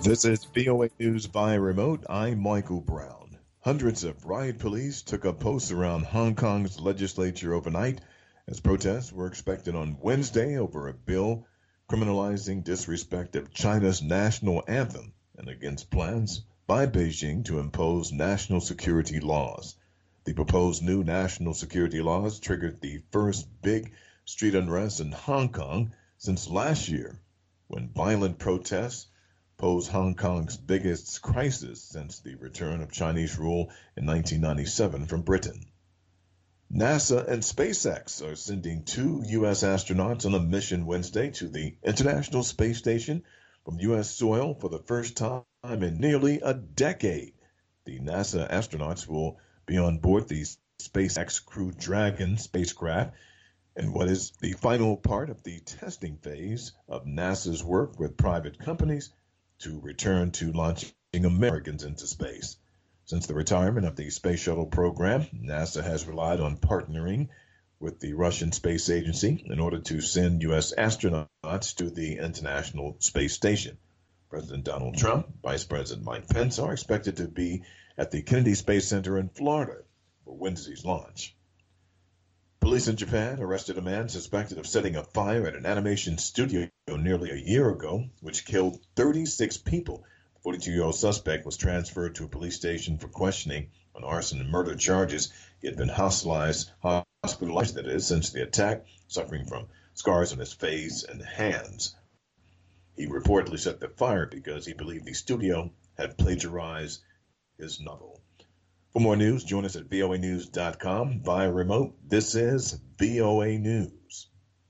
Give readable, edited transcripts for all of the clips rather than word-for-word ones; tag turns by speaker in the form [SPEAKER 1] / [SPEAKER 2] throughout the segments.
[SPEAKER 1] This is VOA News by remote. I'm Michael Brown. Hundreds of riot police took up posts around Hong Kong's legislature overnight as protests were expected on Wednesday over a bill criminalizing disrespect of China's national anthem and against plans by Beijing to impose national security laws. The proposed new national security laws triggered the first big street unrest in Hong Kong since last year when violent protests posed Hong Kong's biggest crisis since the return of Chinese rule in 1997 from Britain. NASA and SpaceX are sending two U.S. astronauts on a mission Wednesday to the International Space Station from U.S. soil for the first time in nearly a decade. The NASA astronauts will be on board the SpaceX Crew Dragon spacecraft in what is the final part of the testing phase of NASA's work with private companies to return to launching Americans into space. Since the retirement of the space shuttle program, NASA has relied on partnering with the Russian Space Agency in order to send U.S. astronauts to the International Space Station. President Donald Trump, Vice President Mike Pence are expected to be at the Kennedy Space Center in Florida for Wednesday's launch. Police in Japan arrested a man suspected of setting a fire at an animation studio nearly a year ago, which killed 36 people. The 42-year-old suspect was transferred to a police station for questioning on arson and murder charges. He had been hospitalized that is, since the attack, suffering from scars on his face and hands. He reportedly set the fire because he believed the studio had plagiarized his novel. For more news, join us at voanews.com via remote. This is VOA News.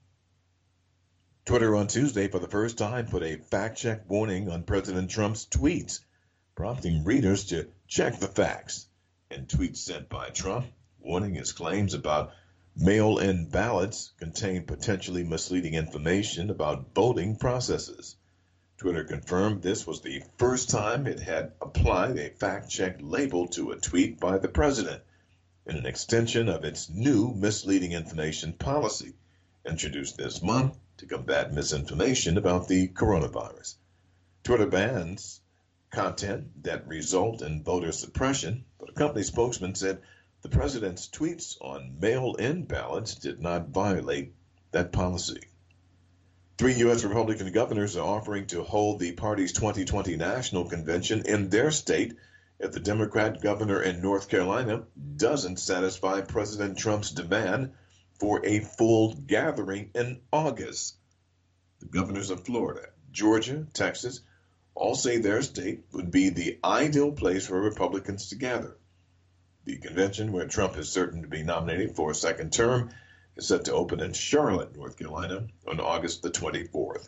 [SPEAKER 1] Twitter on Tuesday for the first time put a fact-check warning on President Trump's tweets, prompting readers to check the facts. In tweets sent by Trump, warning his claims about mail-in ballots contain potentially misleading information about voting processes. Twitter confirmed this was the first time it had applied a fact-check label to a tweet by the president in an extension of its new misleading information policy introduced this month to combat misinformation about the coronavirus. Twitter bans content that result in voter suppression, but a company spokesman said the president's tweets on mail-in ballots did not violate that policy. 3 U.S. Republican governors are offering to hold the party's 2020 national convention in their state if the Democrat governor in North Carolina doesn't satisfy President Trump's demand for a full gathering in August. The governors of Florida, Georgia, Texas all say their state would be the ideal place for Republicans to gather. The convention, where Trump is certain to be nominated for a second term, is set to open in Charlotte, North Carolina, on August the 24th.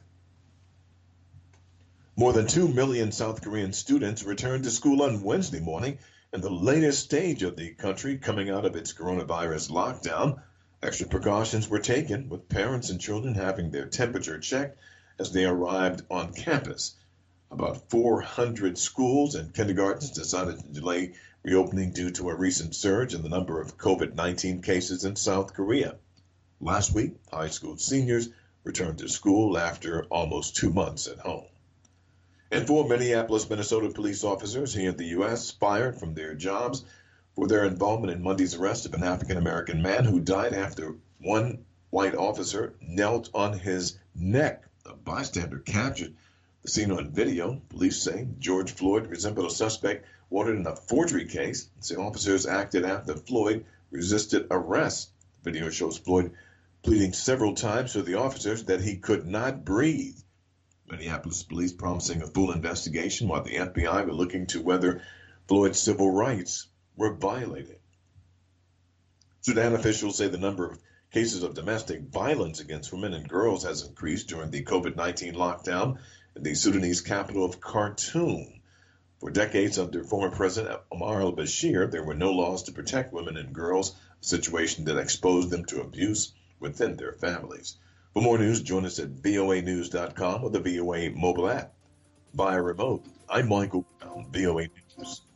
[SPEAKER 1] More than 2 million South Korean students returned to school on Wednesday morning in the latest stage of the country coming out of its coronavirus lockdown. Extra precautions were taken, with parents and children having their temperature checked as they arrived on campus. About 400 schools and kindergartens decided to delay reopening due to a recent surge in the number of COVID-19 cases in South Korea. Last week, high school seniors returned to school after almost 2 months at home. And 4 Minneapolis, Minnesota police officers here in the U.S. fired from their jobs for their involvement in Monday's arrest of an African-American man who died after one white officer knelt on his neck. A bystander captured the scene on video. Police say George Floyd resembled a suspect wanted in a forgery case. Say officers acted after Floyd resisted arrest. The video shows Floyd pleading several times to the officers that he could not breathe. Minneapolis police promising a full investigation while the FBI were looking to whether Floyd's civil rights were violated. Sudan officials say the number of cases of domestic violence against women and girls has increased during the COVID-19 lockdown in the Sudanese capital of Khartoum. For decades under former President Omar al-Bashir, there were no laws to protect women and girls, a situation that exposed them to abuse within their families. For more news, join us at voanews.com or the VOA mobile app. Via remote, I'm Michael Brown, VOA News.